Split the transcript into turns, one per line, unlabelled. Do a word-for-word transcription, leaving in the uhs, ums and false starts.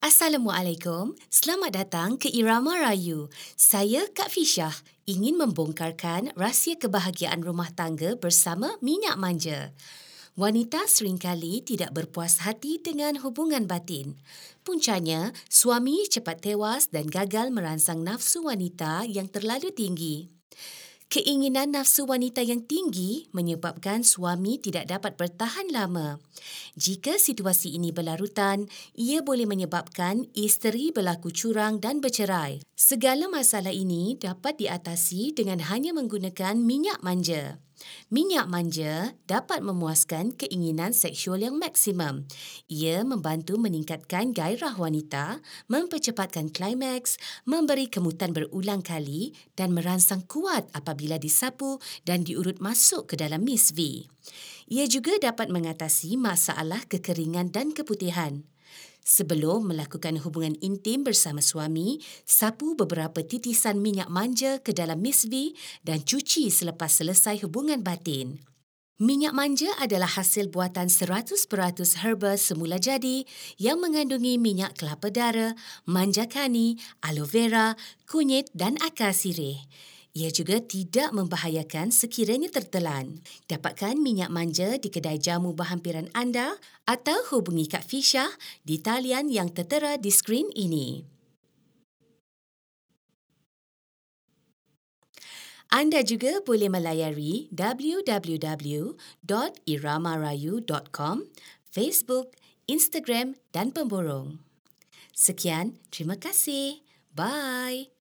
Assalamualaikum, selamat datang ke Irama Rayu. Saya Kak Fisyah ingin membongkarkan rahsia kebahagiaan rumah tangga bersama minyak manja. Wanita seringkali tidak berpuas hati dengan hubungan batin. Puncanya, suami cepat tewas dan gagal merangsang nafsu wanita yang terlalu tinggi. Keinginan nafsu wanita yang tinggi menyebabkan suami tidak dapat bertahan lama. Jika situasi ini berlarutan, ia boleh menyebabkan isteri berlaku curang dan bercerai. Segala masalah ini dapat diatasi dengan hanya menggunakan minyak manja. Minyak manja dapat memuaskan keinginan seksual yang maksimum. Ia membantu meningkatkan gairah wanita, mempercepatkan klimaks, memberi kemutan berulang kali dan merangsang kuat apabila disapu dan diurut masuk ke dalam Miss V. Ia juga dapat mengatasi masalah kekeringan dan keputihan. Sebelum melakukan hubungan intim bersama suami, sapu beberapa titisan minyak manja ke dalam Miss V dan cuci selepas selesai hubungan batin. Minyak manja adalah hasil buatan seratus peratus herba semula jadi yang mengandungi minyak kelapa dara, manja kani, aloe vera, kunyit dan akar sirih. Ia juga tidak membahayakan sekiranya tertelan. Dapatkan minyak manja di kedai jamu berhampiran anda atau hubungi Kak Fisyah di talian yang tertera di skrin ini. Anda juga boleh melayari w w w dot iramarayu dot com, Facebook, Instagram dan pemborong. Sekian, terima kasih. Bye.